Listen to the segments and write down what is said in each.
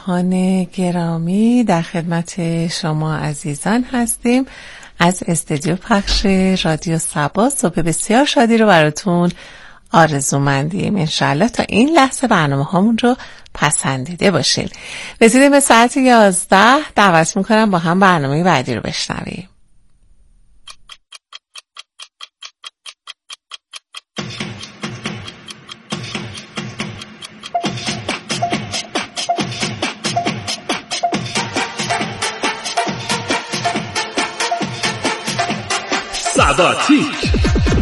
شنوندگان گرامی، در خدمت شما عزیزان هستیم از استودیو پخش رادیو صبا. صبح بسیار شادی رو براتون آرزومندیم. انشالله تا این لحظه برنامه هامون رو پسندیده باشین. رسیدیم به ساعت 11. دعوت میکنم با هم برنامه بعدی رو بشنویم. سباتیک.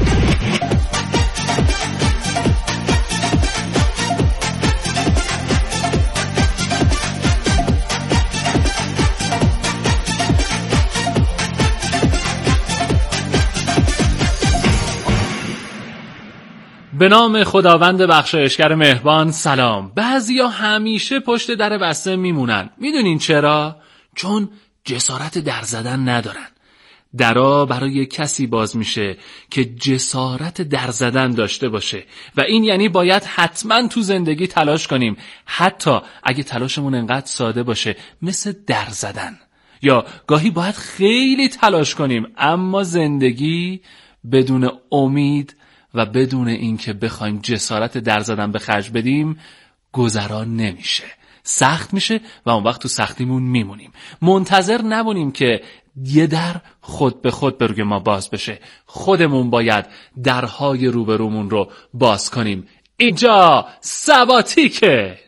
به نام خداوند بخشایشگر مهربان. سلام. بعضیا همیشه پشت در بسته میمونن. میدونین چرا؟ چون جسارت در زدن ندارن. درا برای کسی باز میشه که جسارت در زدن داشته باشه و این یعنی باید حتما تو زندگی تلاش کنیم، حتی اگه تلاشمون انقدر ساده باشه مثل در زدن. یا گاهی باید خیلی تلاش کنیم اما زندگی بدون امید و بدون اینکه بخوایم جسارت در زدن به خرج بدیم گذران نمیشه، سخت میشه و اون وقت تو سختیمون میمونیم. منتظر نمونیم که یه در خود به خود به روی ما باز بشه، خودمون باید درهای روبرومون رو باز کنیم. اینجا سباتیکه.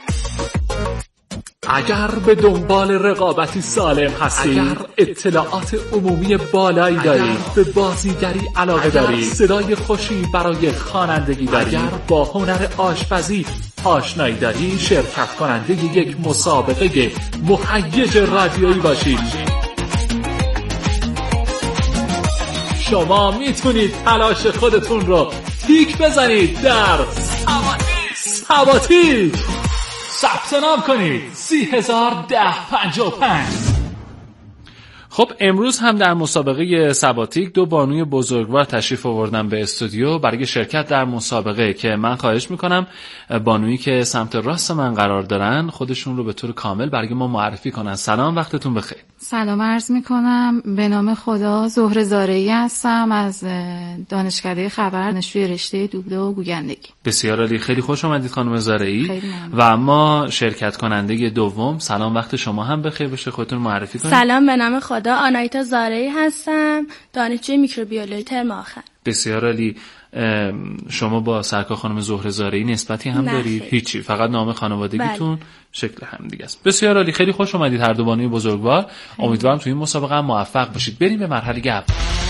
اگر به دنبال رقابتی سالم هستی، اگر اطلاعات عمومی بالایی داری، به بازیگری علاقه داری، صدای خوشی برای خوانندگی داری، اگر با هنر آشپزی آشنایی داری، شرکت کننده یک مسابقه مهیج رادیویی باشی، شما میتونید تلاش خودتون رو تیک بزنید در سباتیک. ثبت نام کنید 30,1055. خب امروز هم در مسابقه سباتیک 2 بانوی بزرگوار تشریف آوردن به استودیو برای شرکت در مسابقه که من خواهش میکنم بانویی که سمت راست من قرار دارن خودشون رو به طور کامل برای ما معرفی کنن. سلام، وقتتون بخیر. سلام عرض میکنم. به نام خدا زهره زارعی هستم از دانشکده خبر، دانشجوی رشته دوبله و گویندگی. بسیار عالی، خیلی خوش اومدید خانم زارعی. و اما شرکت کننده دوم، سلام، وقت شما هم بخیر باشه، خودتون معرفی کنید. سلام، به نام خدا آنایتا زارعی هستم، دانشجوی میکروبیولوژی ترم آخر. بسیار عالی. شما با سرکار خانم زهره زارعی نسبتی هم دارید؟ هیچی، فقط نام خانوادگیتون شکل هم دیگه است. بسیار عالی، خیلی خوش اومدید هر دو بانوی بزرگوار. امیدوارم توی این مسابقه هم موفق باشید. بریم به مرحله اول.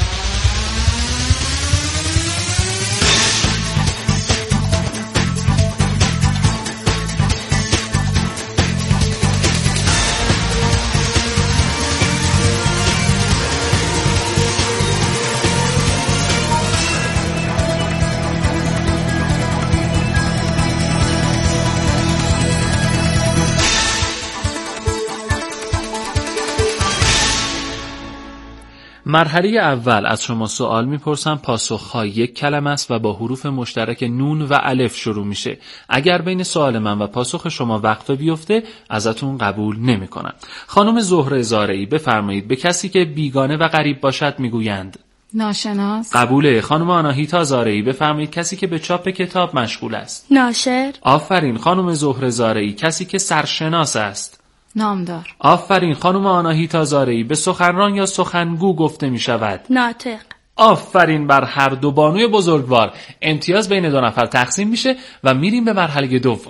مرحله اول از شما سوال میپرسم، پاسخها 1 کلمه است و با حروف مشترک نون و الف شروع میشه. اگر بین سوال من و پاسخ شما وقفه بیفته ازتون قبول نمیکنم. خانم زهره زارعی بفرمایید، به کسی که بیگانه و غریب باشد میگویند ناشناس. قبوله. خانم آناهیتا زارعی بفرمایید، کسی که به چاپ کتاب مشغول است. ناشر. آفرین. خانم زهره زارعی، کسی که سرشناس است. نامدار. آفرین. خانم آناهیتا زارعی، به سخنران یا سخنگو گفته می شود. ناطق. آفرین بر هر دو بانوی بزرگوار. امتیاز بین 2 نفر تقسیم میشه و میریم به مرحله دوم.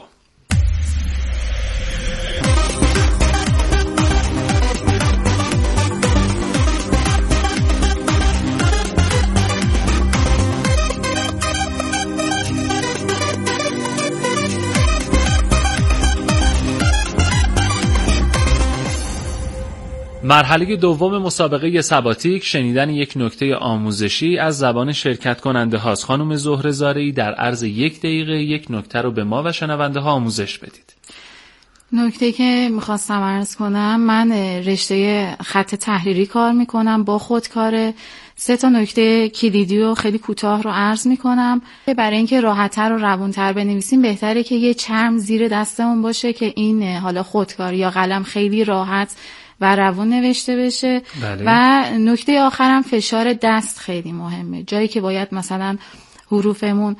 مرحله دوم مسابقه سباتیک شنیدن یک نکته آموزشی از زبان شرکت کننده هاست. خانم زهره زارعی در عرض 1 دقیقه یک نکته رو به ما و شنونده ها آموزش بدید. نکته که میخواستم عرض کنم، من رشته خط تحریری کار میکنم با خودکار 3 نکته کلیدی و خیلی کوتاه رو عرض میکنم. برای اینکه راحت‌تر و روون‌تر بنویسیم بهتره که یه چرم زیر دستمون باشه که این حالا خودکار یا قلم خیلی راحت و روون نوشته بشه. بله. و نکته آخرم فشار دست خیلی مهمه. جایی که باید مثلا حروفمون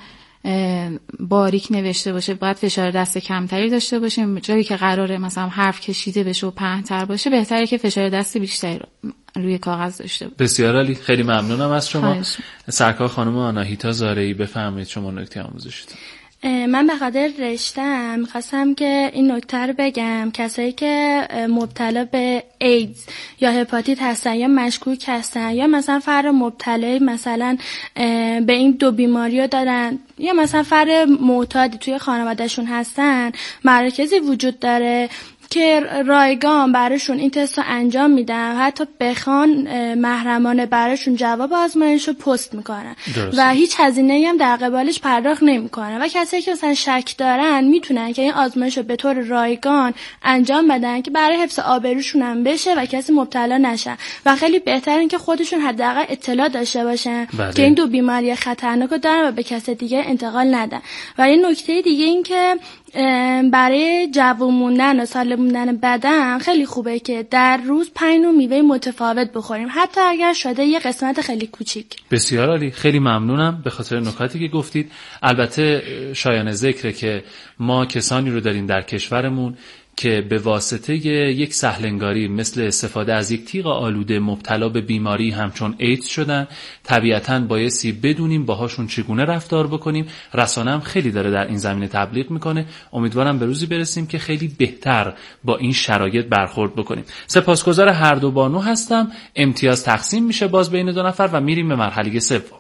باریک نوشته باشه باید فشار دست کمتری داشته باشیم. جایی که قراره مثلا حرف کشیده بشه و پهن‌تر باشه بهتره که فشار دست بیشتری روی کاغذ داشته باشه. بسیار عالی، خیلی ممنونم از شما. سرکار خانم آناهیتا زارعی، بفرمایید شما نکته آموزشیتون. من به خاطر رشته‌ام می‌خواستم که این نکته رو بگم. کسایی که مبتلا به ایدز یا هپاتیت هستن یا مشکوک هستن یا مثلا فرد مبتلا مثلا به این 2 بیماری رو دارن یا مثلا فرد معتادی توی خانوادهشون هستن، مراکزی وجود داره که رایگان براشون این تست رو انجام میدن، حتی بخوان محرمانه براشون جواب آزمایش رو پست میکنن و هیچ هزینه‌ای هم در قبالش پرداخت نمیکنن و کسایی که مثلا شک دارن میتونن که این آزمایش رو به طور رایگان انجام بدن که برای حفظ آبروشون هم بشه و کسی مبتلا نشن و خیلی بهتره که خودشون حداقل اطلاع داشته باشن که این 2 بیماری خطرناک رو دارن و به کسی دیگه انتقال ندن. و این نکته دیگه این که برای جوان موندن و سالم موندن بدن خیلی خوبه که در روز 5 نوع میوه متفاوت بخوریم، حتی اگر شده یه قسمت خیلی کوچیک. بسیار عالی، خیلی ممنونم به خاطر نکاتی که گفتید. البته شایان ذکره که ما کسانی رو داریم در کشورمون که به واسطه یک سهلنگاری مثل استفاده از یک تیغ آلوده مبتلا به بیماری همچون ایدز شدن. طبیعتاً بایستی بدونیم باهاشون چگونه رفتار بکنیم. رسانه هم خیلی داره در این زمینه تبلیغ میکنه. امیدوارم به روزی برسیم که خیلی بهتر با این شرایط برخورد بکنیم. سپاسگزار هر دو بانو هستم. امتیاز تقسیم میشه باز بین 2 نفر و میریم به مرحله سوم.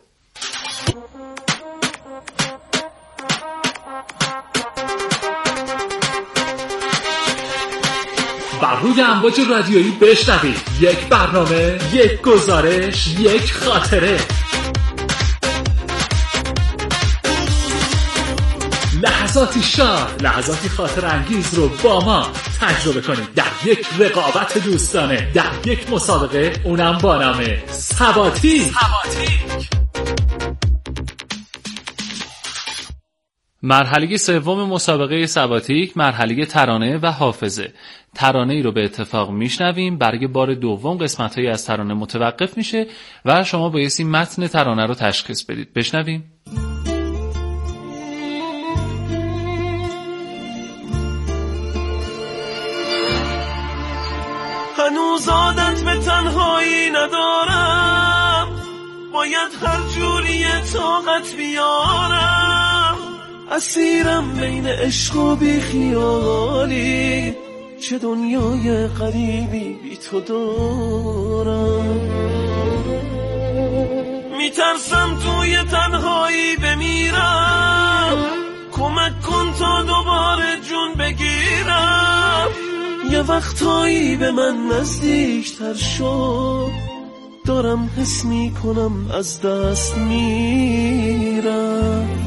بر روی امواج رادیویی بشنوید. یک برنامه، یک گزارش، یک خاطره. لحظاتی شاد، لحظاتی خاطر انگیز رو با ما تجربه کنید در یک رقابت دوستانه، در یک مسابقه، اونم با نام سباتیک. مرحله سوم مسابقه سباتیک مرحله ترانه و حافظه. ترانه ای رو به اتفاق میشنویم، برای بار دوم قسمت‌هایی از ترانه متوقف میشه و شما بایستی متن ترانه رو تشخیص بدید. بشنویم. هنوز عادت به تنهایی ندارم، باید هر جوری طاقت بیارم، اسیرم بین عشق و بی خیالی، چه دنیای غریبی بی تو دارم، میترسم توی تنهایی بمیرم، کمک کن تا دوباره جون بگیرم، یه وقتایی به من نزدیکتر شد، دارم حس میکنم از دست میرم،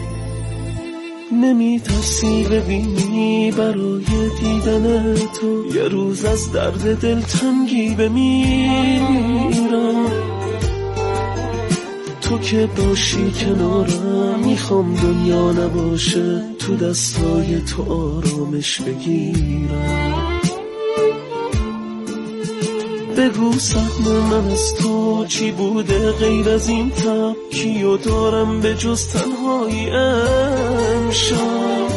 نمیترسی ببینی برای دیدن تو یه روز از درد دلتنگی بمیرم، تو که باشی کنارم میخوام دنیا نباشه، تو دستای تو آرامش بگیرم، بگو سهم من از تو چی بوده غیر از این تب، کیو دارم به جز تنهایی امشب،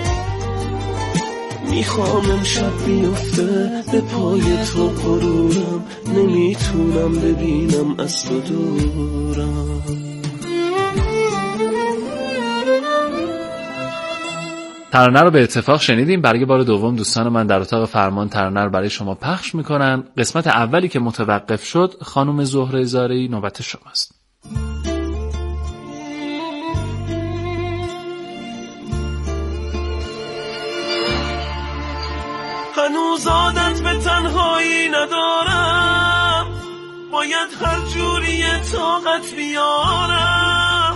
میخوام امشب بیفته به پای تو غرورم، نمیتونم ببینم از تو دورم. ترانه رو به اتفاق شنیدیم. برای بار دوم دوستان من در اتاق فرمان ترانه رو برای شما پخش میکنن. قسمت اولی که متوقف شد، خانم زهره زارعی، نوبت شماست. هنوز عادت به تنهایی ندارم، باید هر جوری طاقت بیارم،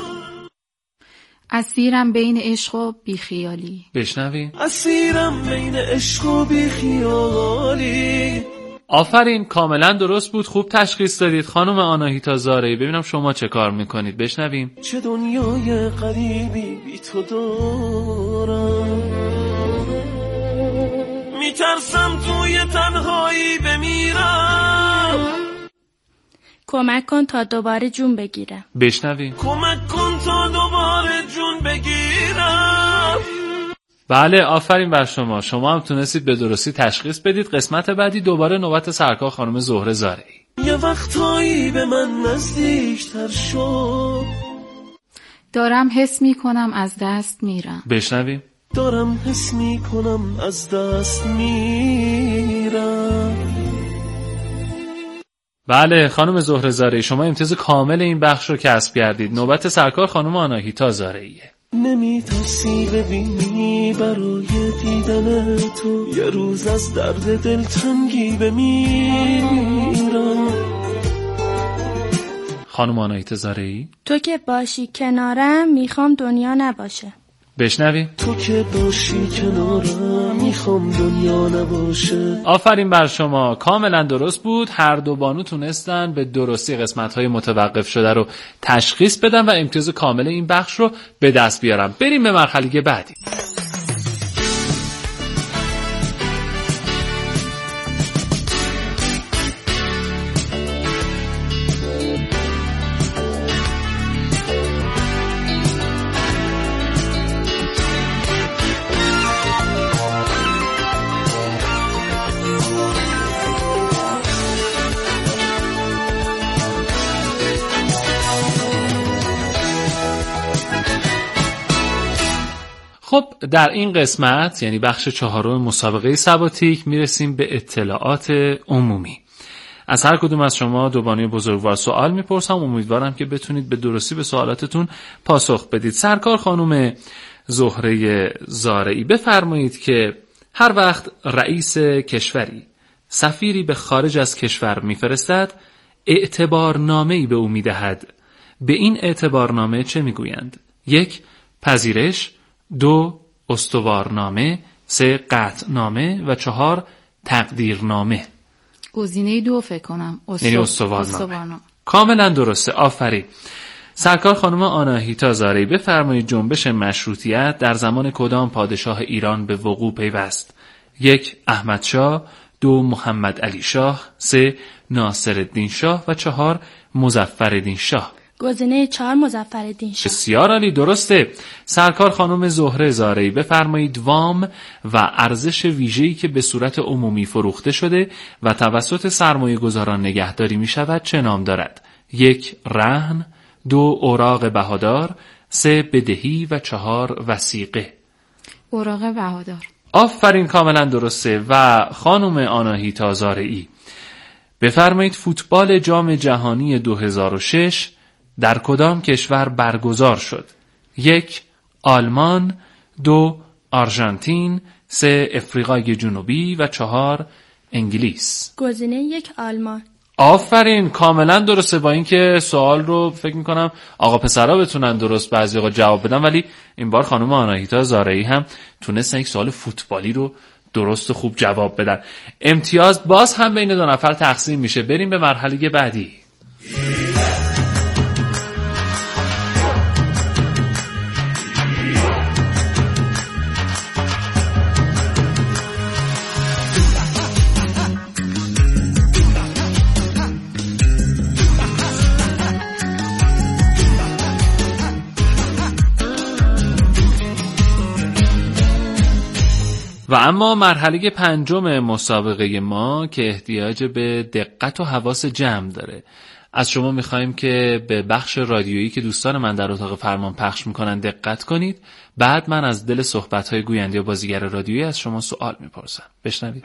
اسیرم بین عشق و بیخیالی. بشنویم. اسیرم بین عشق و بیخیالی، آفرین، کاملا درست بود. خوب تشخیص دادید خانم آناهیتا زارعی. ببینم شما چه کار میکنید. بشنویم. چه دنیای غریبی بی تو دارم، میترسم توی تنهایی بمیرم. کمک کن تا دوباره جون بگیرم. بشنویم. کمک کن تا دوباره جون بگیرم. بله، آفرین بر شما. شما هم تونستید به درستی تشخیص بدید. قسمت بعدی دوباره نوبت سرکار خانم زهره زارعی. یه وقتایی به من نزدیکتر شد، دارم حس میکنم از دست میرم. بشنویم. دارم حس میکنم از دست میرم. بله خانم زهره زارعی، شما امتیاز کامل این بخش رو کسب کردید. نوبت سرکار خانم آناهیتا زارعیه. نمیترسی ببینی برای دیدن تو، یه روز از درد دلتنگی بمیرم. خانم آناهیتا زارعی. تو که باشی کنارم میخوام دنیا نباشه. بشنویم. تو که باشی کنارم میخوام دنیا نباشه. آفرین بر شما، کاملا درست بود. هر دو بانو تونستن به درستی قسمت‌های متوقف شده رو تشخیص بدن و امتیاز کامل این بخش رو به دست بیارن. بریم به مرحله بعدی. خب در این قسمت، یعنی بخش 4 مسابقه سباتیک، میرسیم به اطلاعات عمومی. از هر کدوم از شما دو بانوی بزرگوار سوال میپرسم. امیدوارم که بتونید به درستی به سوالاتتون پاسخ بدید. سرکار خانم زهره زارعی، بفرمایید که هر وقت رئیس کشوری سفیری به خارج از کشور میفرستد، اعتبارنامه‌ای به او میدهد. به این اعتبارنامه چه میگویند؟ 1. پذیرش، 2. استوارنامه، 3. قطعنامه و 4. تقدیرنامه. گزینه 2 فکر کنم. یعنی استوارنامه. کاملا درسته، آفرین. سرکار خانم آناهیتا زارعی، بفرمایید جنبش مشروطیت در زمان کدام پادشاه ایران به وقوع پیوست؟ 1. احمدشاه، 2. محمد علی شاه، 3. ناصرالدین شاه و 4. مظفرالدین شاه. گزینه 4 مظفرالدین شاه. بسیار عالی، درسته. سرکار خانم زهره زارعی، بفرمایید وام و ارزش ویژه‌ای که به صورت عمومی فروخته شده و توسط سرمایه گذاران نگهداری می شود چه نام دارد؟ 1. رهن، 2. اوراق بهادار، 3. بدهی و 4. وثیقه. اوراق بهادار. آفرین، کاملا درسته. و خانم آناهیتا زارعی، بفرمایید فوتبال جام جهانی 2006 در کدام کشور برگزار شد؟ 1. آلمان، 2. آرژانتین، 3. افریقای جنوبی و 4. انگلیس. گزینه 1 آلمان. آفرین، کاملا درسته. با اینکه سوال رو فکر میکنم آقا پسرها بتونن درست بعضی آقا جواب بدن، ولی این بار خانم آناهیتا زارعی هم تونستن یک سوال فوتبالی رو درست و خوب جواب بدن. امتیاز باز هم بین دو نفر تقسیم میشه. بریم به مرحله بعدی. و اما مرحله 5 مسابقه ما که احتیاج به دقت و حواس جمع داره. از شما میخوایم که به بخش رادیویی که دوستان من در اتاق فرمان پخش میکنن دقت کنید. بعد من از دل صحبت‌های گوینده و بازیگر رادیویی از شما سوال میپرسم. بشنوید.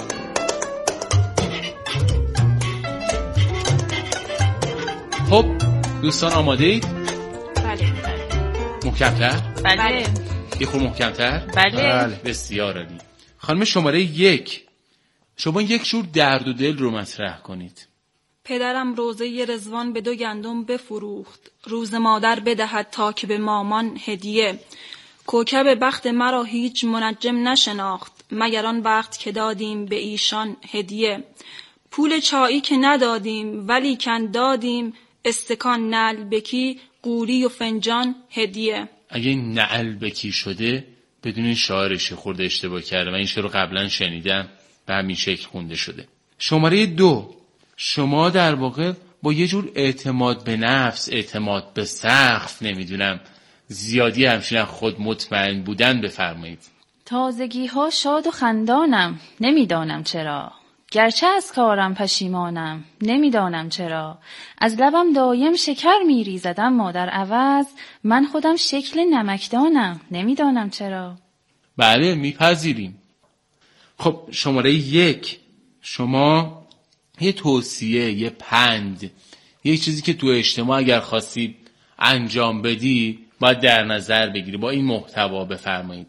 خب دوستان آماده اید؟ بله. محکم‌تر؟ بله. یه خورده محکم‌تر؟ بله. بسیار عالی. خانم شماره 1، شما یک جور درد و دل رو مطرح کنید. پدرم روزه رضوان به 2 گندم بفروخت، روز مادر بدهد تا که به مامان هدیه. کوکب بخت مرا هیچ منجم نشناخت، مگر آن وقت که دادیم به ایشان هدیه. پول چایی که ندادیم ولی کن دادیم، استکان نعلبکی قوری و فنجان هدیه. اگه این نعلبکی شده بدون شاعرش خورده اشتباه کرده. من این شعر رو قبلا شنیدم به همین شکل خونده شده. شماره 2، شما در واقع با یه جور اعتماد به نفس، اعتماد به سقف، نمیدونم زیادی همچنین خود مطمئن بودن بفرمایید. تازگی ها شاد و خندانم، نمیدانم چرا. گرچه از کارم پشیمانم، نمیدانم چرا. از لبم دایم شکر میریزد اما در عوض من خودم شکل نمکدانم، نمیدانم چرا. بله میپذیریم. خب شماره 1، شما یه توصیه، یه پند، یه چیزی که تو اجتماع اگر خواستید انجام بدی باید در نظر بگیری. با این محتوا بفرمایید.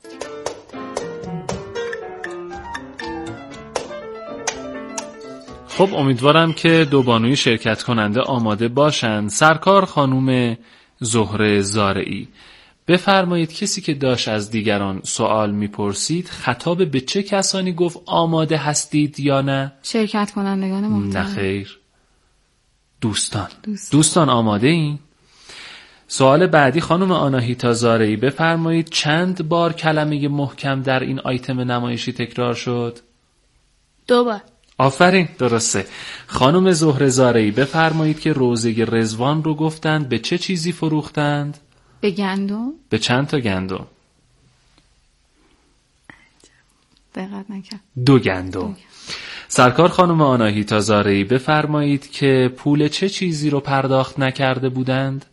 خب امیدوارم که دو بانوی شرکت کننده آماده باشند. سرکار خانوم زهره زارعی، بفرمایید کسی که داشت از دیگران سوال میپرسید خطاب به چه کسانی گفت آماده هستید یا نه؟ شرکت کنندگان محترم. نه خیر، دوستان آماده این؟ سوال بعدی خانم آناهیتا زارعی، بفرمایید چند بار کلمه محکم در این آیتم نمایشی تکرار شد؟ 2 بار. آفرین، درسته. خانم زهره زارعی، بفرمایید که روزه رضوان رو گفتند به چه چیزی فروختند؟ به گندم. به چند تا گندم؟ دقت نکرد. 2 گندم. سرکار خانم آناهیتا زارعی، بفرمایید که پول چه چیزی رو پرداخت نکرده بودند؟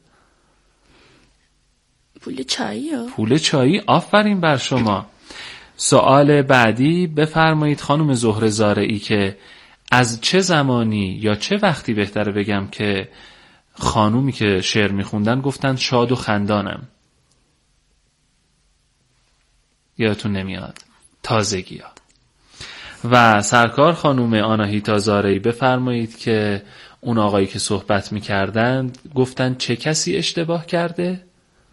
پول چایی. آفرین بر شما. سوال بعدی، بفرمایید خانم زهره زارعی که از چه زمانی یا چه وقتی بهتره بگم که خانومی که شعر میخوندن گفتن شاد و خندانم؟ یادتون نمیاد؟ تازگی ها. و سرکار خانوم آناهیتا زارعی، بفرمایید که اون آقایی که صحبت میکردند گفتن چه کسی اشتباه کرده؟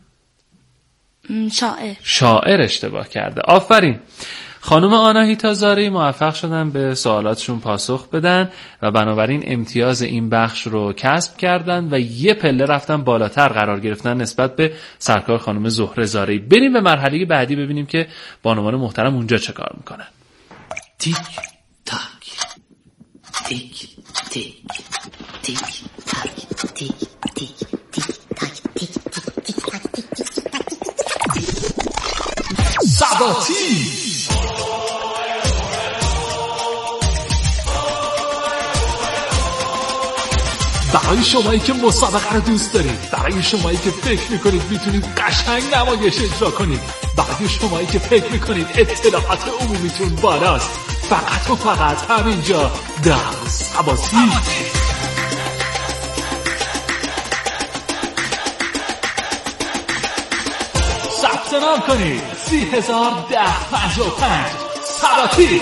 شاعر اشتباه کرده. آفرین. خانم آناهیتا زارعی موفق شدن به سوالاتشون پاسخ بدن و بنابراین امتیاز این بخش رو کسب کردن و یه پله رفتن بالاتر قرار گرفتن نسبت به سرکار خانم زهره زارعی. بریم به مرحله بعدی ببینیم که بانوان محترم اونجا چه کار میکنن. تیک تاک تیک تیک تیک تاک تیک تیک تیک تاک تیک تیک تاک سباتی. برای شمایی که مسابقه رو دوست دارید، برای شمایی که فکر میکنید میتونید قشنگ نمایش اجرا کنید، برای شمایی که فکر میکنید اطلاعات عمومیتون بالاست، فقط و فقط همینجا در سباتی. ثبت نام کنید 30,1055 سباتی.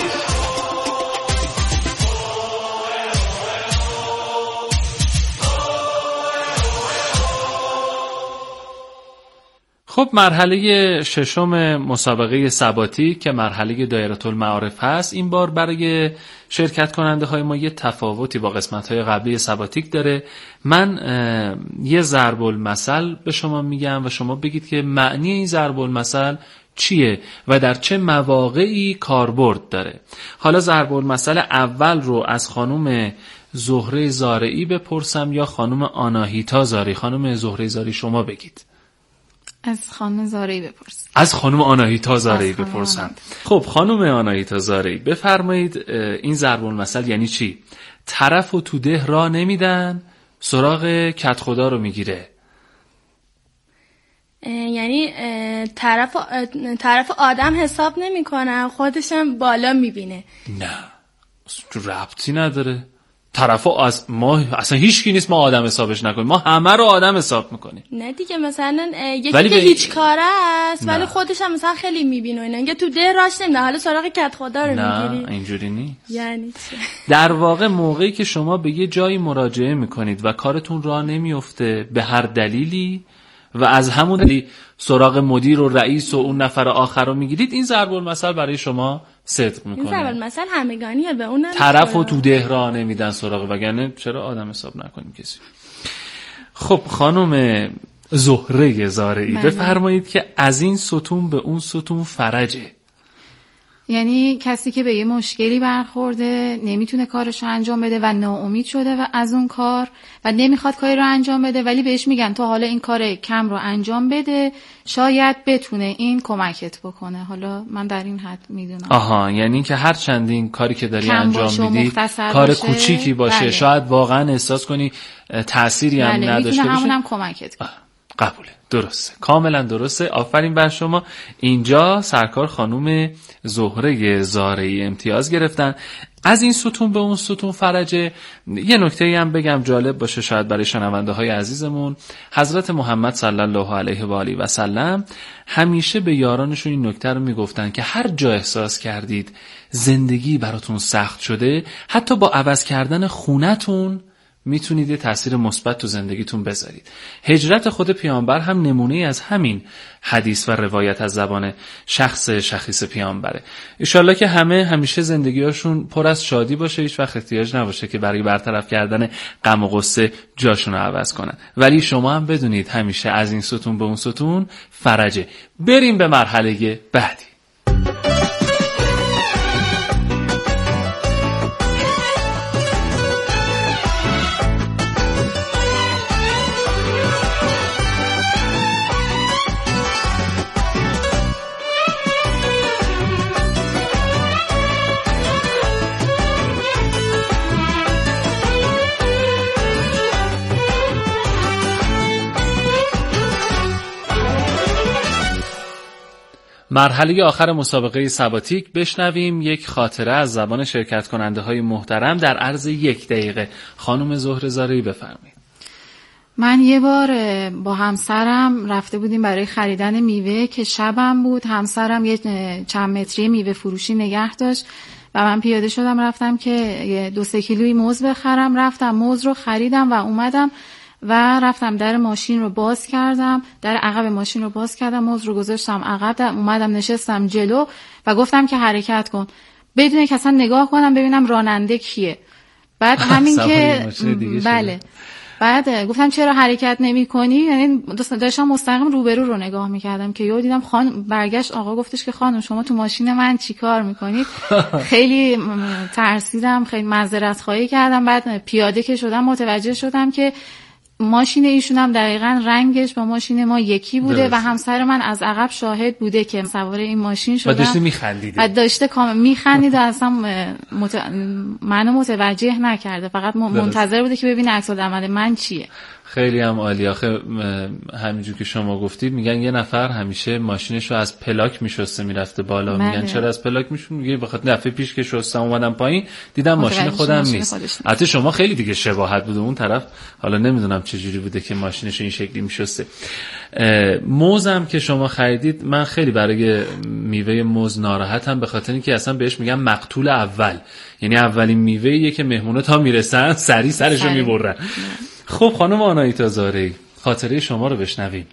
خب مرحله ششم مسابقه سباتی که مرحله دایره المعارف هست، این بار برای شرکت کننده های ما یه تفاوتی با قسمت های قبلی سباتیک داره. من یه ضرب المثل به شما میگم و شما بگید که معنی این ضرب المثل چیه و در چه مواقعی کاربرد داره. حالا ضرب المثل اول رو از خانم زهره زارعی بپرسم یا خانم آناهیتا زارعی؟ خانم زهره زارعی شما بگید. از خانم زارعی بپرس. از خانم آناهیتا زارعی بپرسم. خب خانم آناهیتا زارعی، بفرمایید این ضرب المثل یعنی چی؟ طرف و تو ده را نمیدن، سراغ کت خدا رو میگیره. یعنی طرف آدم حساب نمیکنه، خودشم بالا میبینه. نه ربطی نداره. طرفو از ما اصلا هیچ کی نیست ما آدم حسابش نکنیم، ما همه رو آدم حساب میکنیم. نه دیگه مثلا یکی که هیچ کاره است ولی خودش هم مثلا خیلی میبینه اینا، اینکه تو ده راش نمیده، حالا سراغ کت خدا رو میگیری. نه اینجوری نیست. یعنی چه؟ در واقع موقعی که شما به یه جایی مراجعه میکنید و کارتون راه نمیفته به هر دلیلی و از همون سراغ مدیر و رئیس و اون نفر آخر رو میگیرید، این ضرب المثل برای شما صدق میکنه. این ضرب المثل همگانیه، به اون طرف و تو ده راه نمیدن سراغ، وگرنه چرا آدم حساب نکنیم کسی. خب خانم زهره زارعی بفرمایید که از این ستون به اون ستون فرجه. یعنی کسی که به یه مشکلی برخورده، نمیتونه کارشو انجام بده و ناامید شده و از اون کار و نمیخواد کاری رو انجام بده، ولی بهش میگن تو حالا این کار کم رو انجام بده، شاید بتونه این کمکت بکنه. حالا من در این حد میدونم. آها، یعنی که هر چندین کاری که داری انجام میدی کار باشه، کوچیکی باشه، بله. شاید واقعا احساس کنی تأثیری هم بله. نداشته باشه، همونم کمکت کنه. قبوله، درسته، کاملا درسته. آفرین بر شما. اینجا سرکار خانوم زهره زارعی امتیاز گرفتن. از این ستون به اون ستون فرجه. یه نکته‌ای هم بگم جالب باشه شاید برای شنونده های عزیزمون. حضرت محمد صلی الله علیه و آله و سلم همیشه به یارانشون این نکته رو میگفتن که هر جا احساس کردید زندگی براتون سخت شده، حتی با عوض کردن خونتون میتونید یه تأثیر مثبت تو زندگیتون بذارید. هجرت خود پیامبر هم نمونه از همین حدیث و روایت از زبان شخص شخیص پیامبره. انشالله که همیشه زندگیاشون پر از شادی باشه، هیچ وقت احتیاج نباشه که برای برطرف کردن غم و غصه جاشون رو عوض کنن. ولی شما هم بدونید همیشه از این ستون به اون ستون فرجه. بریم به مرحله بعدی. مرحله آخر مسابقه سباتیک. بشنویم یک خاطره از زبان شرکت کننده های محترم در عرض 1 دقیقه. خانم زهره زارعی بفرمایید. من یه بار با همسرم رفته بودیم برای خریدن میوه که شبم بود. همسرم یه چند متری میوه فروشی نگه داشت و من پیاده شدم رفتم که 2-3 کیلویی موز بخرم. رفتم موز رو خریدم و اومدم و رفتم در ماشین رو باز کردم، در عقب ماشین رو باز کردم، موز رو گذاشتم عقب، اومدم نشستم جلو و گفتم که حرکت کن بدون که اصلا نگاه کنم ببینم راننده کیه. بعد همین که بله، بعد گفتم چرا حرکت نمی کنی؟ یعنی داشتم مستقیم روبرو رو نگاه میکردم که یهو دیدم خانم برگشت، آقا گفتش که خانم شما تو ماشین من چی کار میکنید؟ خیلی ترسیدم، خیلی معذرت خواهی کردم. بعد پیاده که شدم متوجه شدم که ماشین ایشون هم دقیقاً رنگش با ماشین ما یکی بوده درست. و همسر من از عقب شاهد بوده که سوار این ماشین شدم و داشته میخندیده و داشته میخندید و اصلا منو متوجه نکرده، فقط منتظر بوده که ببینه عکس العمل من چیه. خیلی هم عالی. آخه همینجور که شما گفتید میگن یه نفر همیشه ماشینش رو از پلاک میشسته میرفته بالا. میگن چرا از پلاک میشون؟ میگه بخاطر دفعه پیش که شستم اومدم پایین دیدم ماشین خودم نیست. البته شما خیلی دیگه شباهت بوده اون طرف، حالا نمیدونم چه جوری بوده که ماشینش این شکلی میشسته. موزم که شما خریدید، من خیلی برای میوه موز ناراحتم، به خاطر اینکه اصلا بهش میگن مقتول اول، یعنی اولین میوه‌ایه که مهمونا تا میرسن سری سرشو میبرن. خب خانم آناهیتا زارعی، خاطره شما رو بشنویم.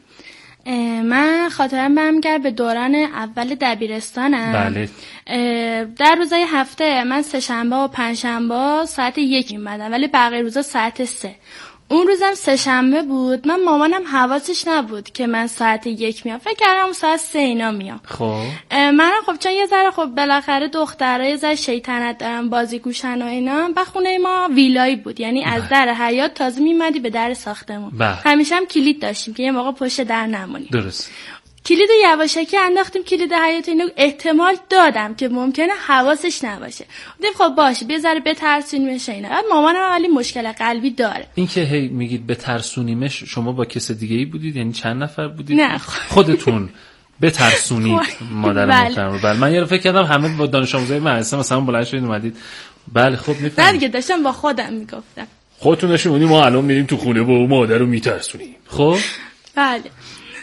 من خاطرم برمیگرده به دوران اول دبیرستانم. بله. در روزای هفته من 3 شنبه و 5 شنبه ساعت 1 میمدم، ولی بقیه روزا ساعت 3. اون روزم 3 شنبه بود. من مامانم حواسش نبود که من ساعت 1 میام، فکر کردم ساعت 3 اینا میام. خب منم خب چون یه ذره خب بالاخره دخترای یه ذره شیطنت دارن، بازی گوشن و اینا. و خونه ما ویلایی بود، یعنی از در حیاط تازه میمدی به در ساختمون. همیشه هم کلید داشتیم که یه موقع پشت در نمونیم. درست. کلیدو یواشکی انداختیم کلید حیاط. اینو احتمال دادم که ممکنه حواسش نباشه. گفتم خب باشه بیا ذره بترسونیمش اینا. بعد مامانم ولی مشکل قلبی داره. این که هی میگید بترسونیمش، شما با کس دیگه ای بودید؟ یعنی چند نفر بودید؟ نه خودتون بترسونید مادر محترم. بله من یه فکر کردم همه با دانش آموزای مدرسه مثلا بلند شدید اومدید. بله خب میفهمم. دیگه داشتم با خودم میگفتم. خودتون نشونید ما الان میریم تو خونه با مادر رو میترسونیم. خب بله.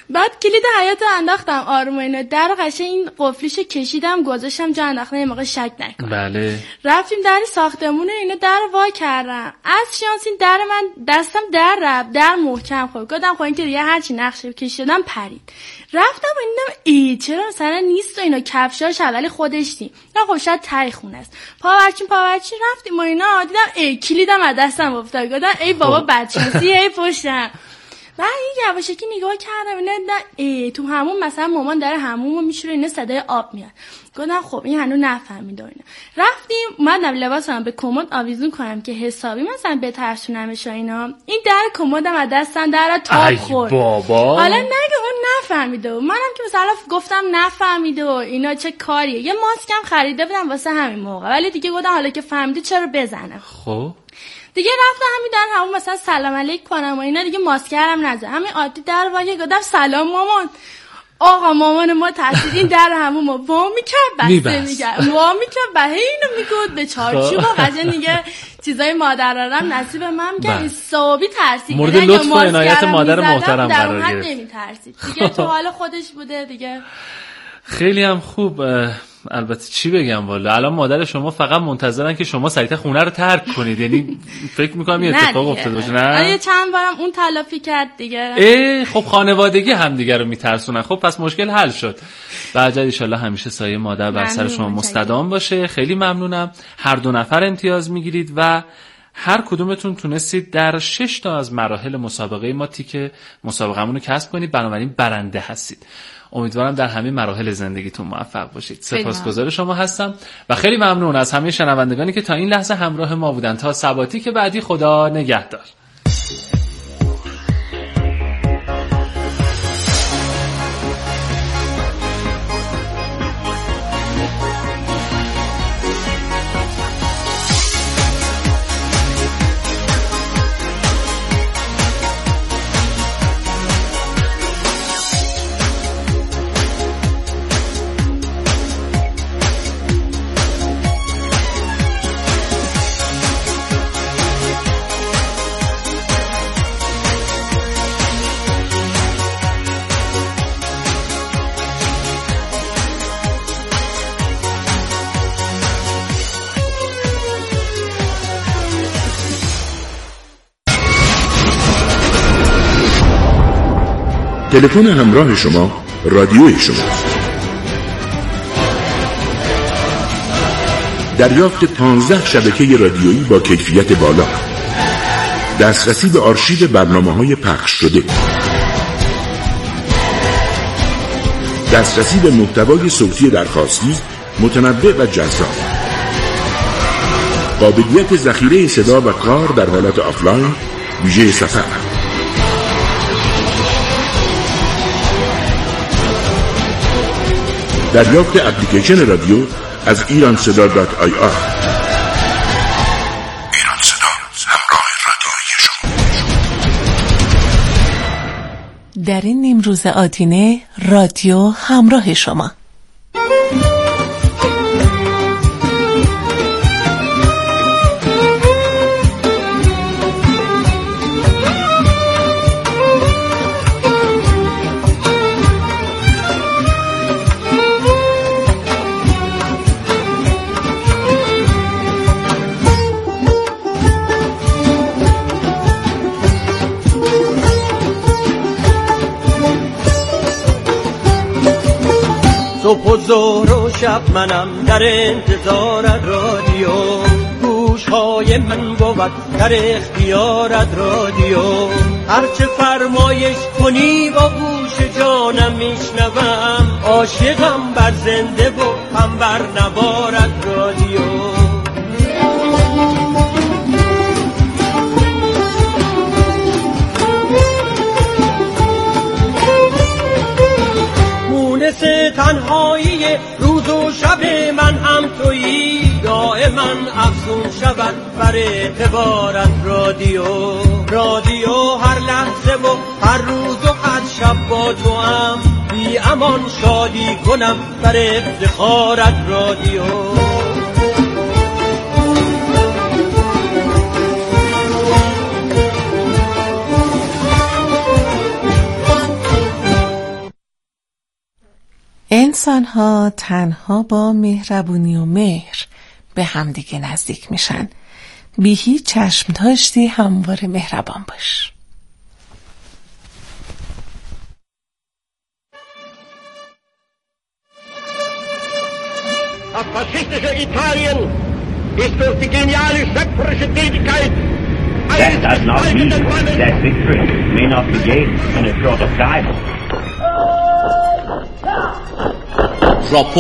بعد کلید حیاط انداختم آروم اینا، در قشنگ این قفلشو کشیدم گذاشتم جا انداختم، یه موقع شک نکن. بله. رفتیم در ساختمون اینا، در وا کردم، از شانس این در من دستم در رفت، در محکم خورد. گفتم خب این که دیگه هرچی نقشه کشیدم پرید. رفتم و دیدم چرا مثلا نیست و اینا، کفشاش اولی خودش دیم، نه خب شاید ته خونه است. پاورچین رفتیم و اینا، دیدم کلیدم از دستم افتاد. گفتم ای بابا بدشانسی، ای پشتم. بعد این یواشکی نگاه کردم اینا، تو همون مثلا مامان در همومو میشوره، اینا صدای آب میاد. گفتم خب این هنوز نفهمیده اینا. رفتیم اومدم لباسم به کمد آویزون کنم که حسابی مثلا بترسونمش اینا. این در کمدم از دستم در تاب خورد. بابا حالا نگه اون نفهمیده و منم که مثلا گفتم نفهمیده و اینا چه کاریه. یه ماسکم خریده بودم واسه همین موقع، ولی دیگه گفتم حالا که فهمیده چرا بزنم. خب دیگه رفتم همون مثلا سلام علیک کنم و اینا، دیگه ماسکرم نزد، همین عادی در واقع گفتم سلام مامان. آقا مامان ما ترسید این در همون ما وا میکرد بسته میکرد وا میکرد به اینو میگود به چارچوب و قشنگ دیگه چیزای مادرارم نصیب من میگن حسابی ترسید. مورد لطف و عنایت مادر محترم قرار گرفت. نمیترسید دیگه، تو حال خودش بوده دیگه. خیلی هم خوب. البته چی بگم والا، الان مادر شما فقط منتظرن که شما سریعا خونه رو ترک کنید، یعنی فکر میکنم یه اتفاق افتاده باشه. نه چند بارم اون تلافی کرد دیگه. خب خانوادگی هم دیگه رو میترسونن. خب پس مشکل حل شد. بعد ان شاءالله همیشه سایه مادر بر سر شما مستدام باشه. خیلی ممنونم. هر دو نفر امتیاز میگیرید و هر کدومتون تونستید در 6 تا از مراحل مسابقه ما تیک مسابقه‌مون رو کسب کنید، بنابراین برنده هستید. امیدوارم در همه مراحل زندگیتون موفق باشید. سپاسگزار شما هستم و خیلی ممنون از همه شنوندگانی که تا این لحظه همراه ما بودن. تا سباتی که بعدی، خدا نگهدار. تلفن همراه شما رادیوی شماست. دریافت 15 شبکه رادیویی با کیفیت بالا، دسترسی به آرشیو برنامه‌های پخش شده، دسترسی به محتوای صوتی درخواستی متنوع و جذاب، قابلیت ذخیره صدا و کار در حالت آفلاین ویژه سفر، دریافت اپلیکیشن رادیو از ایرانصدا.ir. ایرانصدا، همراه رادیویی شما. در این نیمروز آدینه رادیو همراه شما. صبح و ظهر و شب منم در انتظارت رادیو، گوشهای من بود در اختیارت رادیو، هرچه فرمایش کنی با گوش جانم میشنوم، عاشقم بر زنده و هم بر نوارت رادیو. تنهایی روز و شب من هم تویی، دائما افزون شود بر اعتبارت رادیو. رادیو هر لحظه و هر روز و هر شب با تو هم، بی امان شادی کنم بر افتخارت رادیو. انسان‌ها تنها با مهربونی و مهر به همدیگه نزدیک میشن. بی هیچ چشم داشتی همواره مهربان باش. Das faschistische Italien ist durch die geniale schöpferische Tätigkeit That does not mean that victory may not be gained in a short of time.